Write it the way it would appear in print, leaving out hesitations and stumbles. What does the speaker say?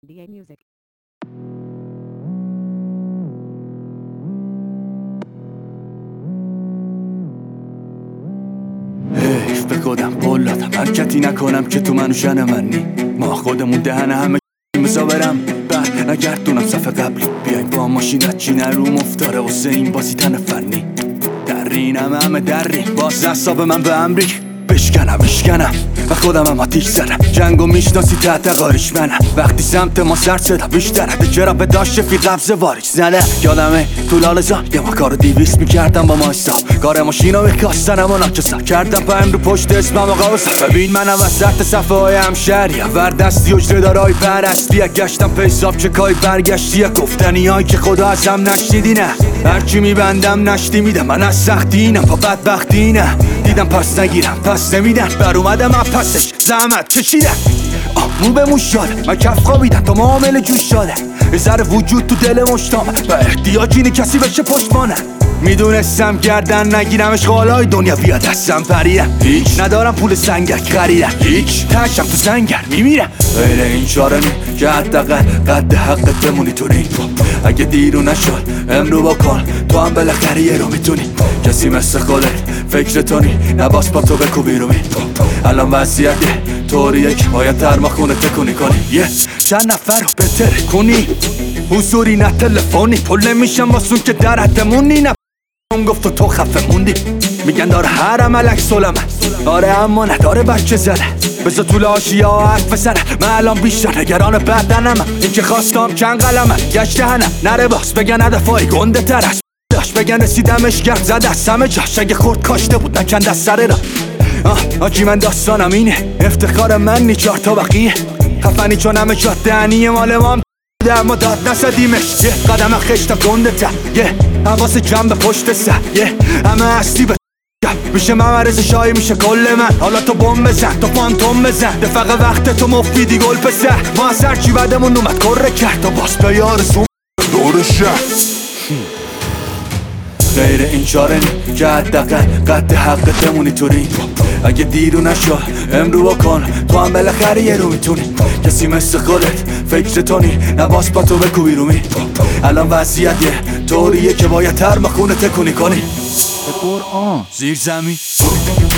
DA Music. حیف به خودم قول دادم حرکتی نکنم که تو منو شن منی ما خودمون دهن همه مسا برم بعد نگردونم صفحه قبلی بیاین با ماشین چی نرو مفتاره واسه این بازی تن فنی درینم همه درین باز اصاب من به امریک بشکنم و خودم هم آتیش زدم جنگو میشناسی تحت قاریش منم وقتی سمت ما سر صدا بیشتره چرا به داشت فی قبض واریش زنه یادمه تو لالزا یه ما کارو 200 میکردم با ما حساب کار ماشینو بکاستنم و ناچسا کردم پایم رو پشت اسمم آقا واسه ببین منم وسط صفحه های همشهریم وردستی اجره دارای پرستی گشتم پیساب چکای برگشتی گفتنی هایی که خدا ازم نشنیدی نه هرچی میبندم نشتی میدم من از سختی اینم پا بدبختی نه دیدم پس نگیرم پس نمیدن بر اومدم از پسش زحمت کشیدم مو به مو شاده من کف خوابیدم تا معامل جوش شاده یه ذره وجود تو دل مشتامه و احتیاج اینه کسی بشه پشتبانه میدونستم گردن نگیرمش خالای دنیا بیا دستم پریدم هیچ ندارم پول سنگک خریدم هیچ تشم تو سنگر میمیرم غیر این چاره نی که حداقل قد حقت بمونی تو رینگ اگه دیرو نشد امرو بکن تو هم بالاخره یه رو میتونی کسی مثل خودت فکر تو نی نباس با تو بکو بیرومی الان وضعیت طوریه که باید ترماخونه تکونی کنی چند نفر رو بهتر کنی حضوری نه تلفنی پل نمیشم واسون که در حدمونی نه اون گفت تو خفه موندی میگن داره هر عملک سلمه آره اما نداره بچه زده بذار طول آشیا حرف بزنه من الان بیشتر نگران بدنم این که خواستم چند قلمه گشت دهنم نره باز بگن هدفای گنده تر است داشت بگن رسیدمش گرد زده از همه جاش اگه خورد کاشته بود نکند از سره را آجی من داستانم اینه افتخار من نی 4 تا بقیه خفنی چون همه جا دهنی مال ما اما داد نسدیمش یه قدم خشتا گنده تر یه حواس جنب پشت سر یه همه هستی به میشه ممرز شایی میشه کل من حالا تو بوم بزن تو فانتوم بزن دفق وقت تو مفیدی گل پسر ما از هرچی بدمون اومد کره کرد تا باس به یارسون دور شد غیر این چاره نی که حداقل قد حقت بمونی تو رینگ اگه دیرو نشد امرو بکن تو هم بالاخره یه رو میتونی کسی مثل خودت فکر تو نی نباس با تو بکو بیرومی الان وضعیت طوریه که باید ترماخونه تکونی کنی به قرآن زیر زمین